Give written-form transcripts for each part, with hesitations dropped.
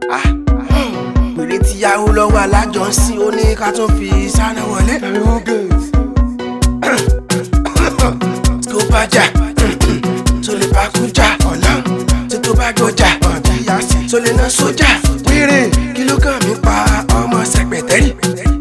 Pèrè tíyàwó lọ́wọ́ alájọ ń sí ó ní ká tún fi sáná wọlé. Skopaja tó lè bá kújà ọ̀la tí tó bá gbọ́jà tó lè ná sójà. Wéré kí ló kàn mí pa ọmọ sẹ̀pẹ̀tẹ́rì,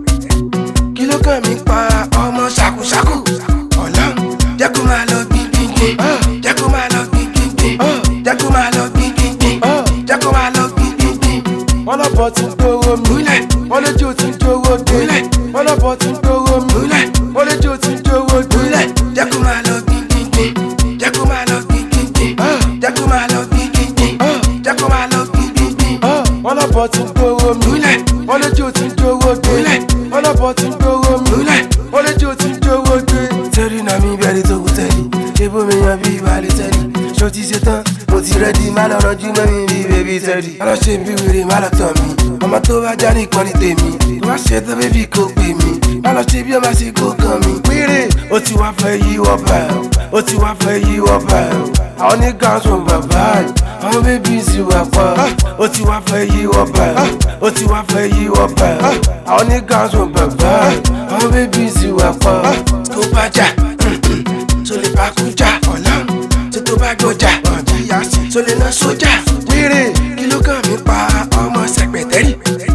kí ló kàn mí pa ọmọ ṣàkúṣàkú ọ̀la. Jẹ́ kó máa lọ gbígbígbé, jẹ́ kó máa lọ gbígbígbé, jẹ́ kó máa lọ gbígbígbé, jẹ́ kó máa lọ gbígbígbé. Wọ́n lọ́bọ̀ tí ń gbówó mi, wọ́n lójú tí ń jówó dé. Wọ́n lọ́bọ̀ tí ń gbówó mi, wọ́n lójú tí ń jówó dé. Jẹ́ kó máa lọ gbígbígbé, jẹ́ kó máa lọ gbígbígbé, jẹ́ kó máa lọ gbígbígbé, jẹ́ kó máa lọ gbígbígbé. Wọ́n lọ́bọ̀ tí ń gbówó mi, wọ́n lójú tí ń jówó dé. Wọ́n lọ́bọ̀ tí ń gbówó mi, wọ́n lójú tí ń jówó dé. Tẹ́rì náà mi bẹ̀rẹ̀ tó kù tẹ́rì, ṣébó mi yan bí ìbálẹ̀ tẹ́rì. Ṣó ti ṣe tán, mo ti rẹ́dí, má lọ rọjú mọ́ mi bí bébí tẹ́rì. Má lọ ṣe bí wèrè, má lọ tàn mí, ọmọ tó bá já nìkan ní tèmi. Tó bá ṣe tán bébí kò pè mí, má lọ ṣe bí ọmọ sí kò kàn mí. Péré ó ti wá fẹ́ yíwọ́ bá ẹ̀, ó ti wá fẹ́ yíwọ́ bá ẹ̀. Àwọn ní gáàsù bàbá ẹ̀, àwọn bébí sì wà pa. Ó ti wá fẹ́ yíwọ́ bá ẹ̀, ó ti wá fẹ́ yíwọ́ bá ẹ̀. Àwọn ní gáàsù bàbá ẹ̀, àwọn bébí sì wà pa. Skopaja tó lè bá kújà ọ̀la tí tó bá gbọ́jà tó lè ná sójà. Wéré kí ló kàn mí pa ọmọ sẹ̀pẹ̀tẹ́rì,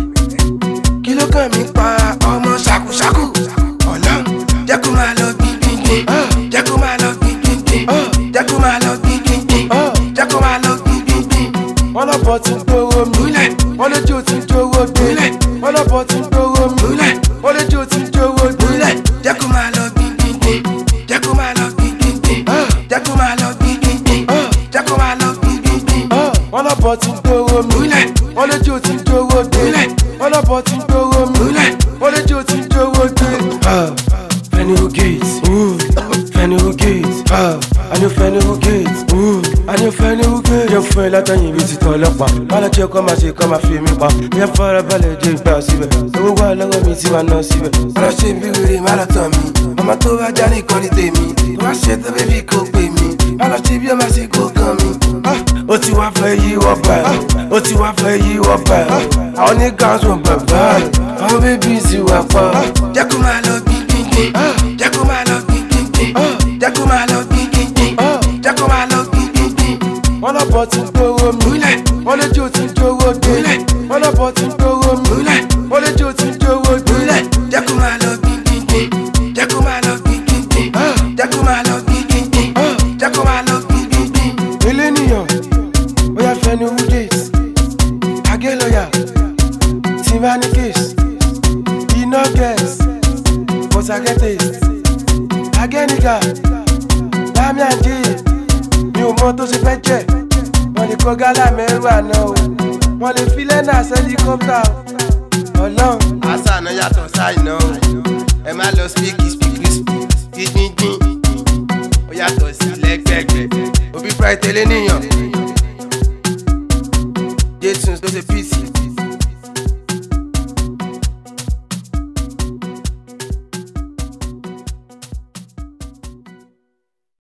kí ló kàn mí pa ọmọ ṣàkúṣàkú ọ̀la. Jẹ́ kó máa lọ gbígbígbé, jẹ́ kó máa lọ gbígbígbé, jẹ́ kó máa lọ gbígbígbé, jẹ́ kó máa lọ gbígbígbé. Wọ́n lọ́bọ̀ tí ń gbówó mi, wọ́n lójú tí ń jówó dé. Wọ́n lọ́bọ̀ tí ń gbówó mi, wọ́n lójú tí ń jówó dé. Jẹ́ kó máa lọ gbígbígbé, jẹ́ kó máa lọ gbígbígbé, jẹ́ kó máa lọ gbígbígbé, jẹ́ kó máa lọ gbígbígbé. Wọ́n lọ́bọ̀ tí ń gbówó mi, wọ́n lójú tí ń jówó dé. Wọ́n lọ́bọ̀ tí ń gbówó mi, wọ́n lójú tí ń jówó dé. Fẹ́ni who gate, Fẹ́ni who gate, àní Fẹ́ni who gate, àní Fẹ́ni who gate. Jẹ́ fún ẹ látàyìn bíi ti tọ́ ọlọ́pàá, má lọ jẹ́ kọ́ máa ṣe kọ́ máa fi mí pa. Yẹ fara balẹ̀ jẹ́ ìgbà síbẹ̀, owó wà lọ́wọ́ mi tí máa ná síbẹ̀. má lọ ṣe bí wèrè, má lọ tàn mí, ọmọ tó bá já nìkan ní tèmi. Tó bá ṣe tán bébí kò pè mí, má lọ ṣe bí ọmọ sí kò kàn mí. Ó ti wá fẹ́ yíwọ́ bá ẹ̀, ó ti wá fẹ́ yíwọ́ bá ẹ̀. Àwọn ní gáàsù bàbá ẹ̀, àwọn bébí sì wà pa. Jẹ́ kó máa lọ gbígbígbé, jẹ́ kó máa lọ gbígbígbé, jẹ́ kó máa lọ gbígbígbé, jẹ́ kó máa lọ gbígbígbé. Wọ́n lọ́bọ̀ tí ń gbówó mi, wọ́n lójú tí ń jówó dé. Wọ́n lọ́bọ̀ tí ń gbówó mi, wọ́n lójú tí ń jówó dé. Jẹ́ kó máa lọ gbígbígbé, jẹ́ kó máa lọ gbígbígbé, jẹ́ kó máa lọ gbígbígbé, jẹ́ kó máa lọ gbígbígbé. Eléníyàn, bóyá Fẹ́ni who gate, Agé lọ́yà, Timbani case, Iná girls, Bọ̀sàgẹ́ taste, Agé nìga, Lámì àdé, mi ò mọ tó ṣe fẹ́ jẹ́. Wọ́n lè kó gálà mẹ́rù àná o, wọ́n lè fi lẹ́nà sẹ́líkọ́pítà o. Ọlọ́run. Àṣà náà yàtọ̀ sáìnà o, ẹ má lọ spíkì gbígbín, ó yàtọ̀ sí lẹ́gbẹ̀gbẹ̀. Òbí Friday lé níyàn, Jésù tó ṣe píìsì.